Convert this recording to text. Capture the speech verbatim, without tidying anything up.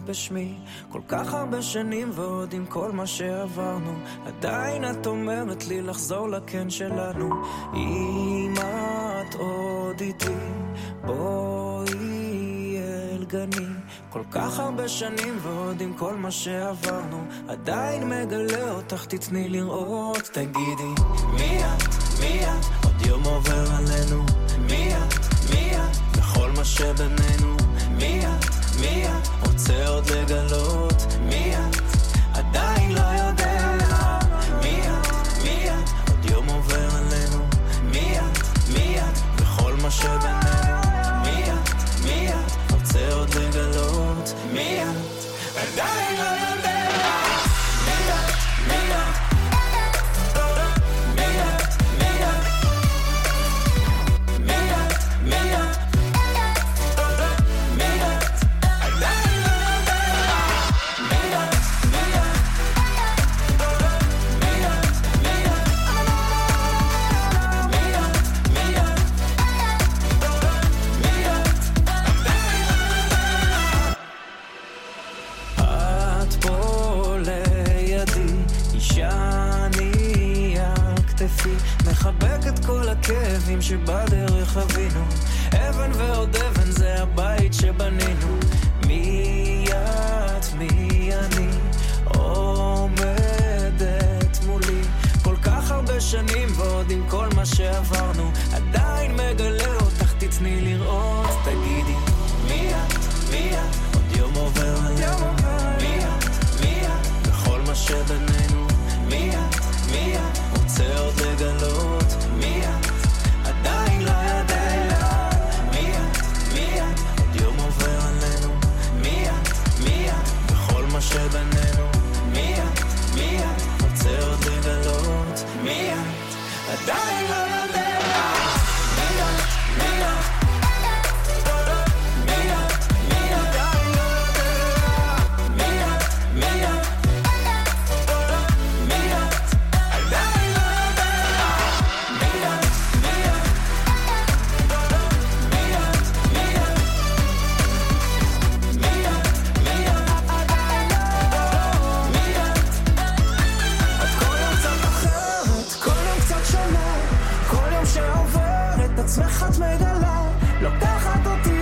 בשמי כל כך הרבה שנים ועוד עם כל מה שעברנו עדיין את אומרת לי לחזור לכן שלנו אם את עוד איתי בואי אל גני כל כך הרבה שנים ועוד עם כל מה שעברנו עדיין מגלה אותך תתני לראות תגידי מי את, מי את עוד יום עובר עלינו מי את, מי את בכל מה שבינינו מי את, מי את רוצה עוד לגלות מי את עדיין לא יודע מי את, מי את עוד יום עובר עלינו מי את, מי את בכל מה שבינינו מי את, מי את רוצה עוד לגלות מי את עדיין לא יודע מי את, מי את מחבק את כל הכאבים שבדרך חווינו אבן ועוד אבן זה הבית שבנינו מי את, מי אני עומדת מולי כל כך הרבה שנים ועוד עם כל מה שעברנו עדיין מגלה אותך תתני לראות תגידי מי את, מי את עוד יום עובר עלינו מי את, מי את בכל מה שבינינו מי את, מי את רוצה עוד לגלות מי את עדיין לא יודע מי את, מי את עוד יום עובר עלינו מי את, מי את בכל מה שבינינו מי את, מי את רוצה עוד לגלות מי את עדיין לא יודע מי את, מי את עצמך את מגלה לוקחת אותי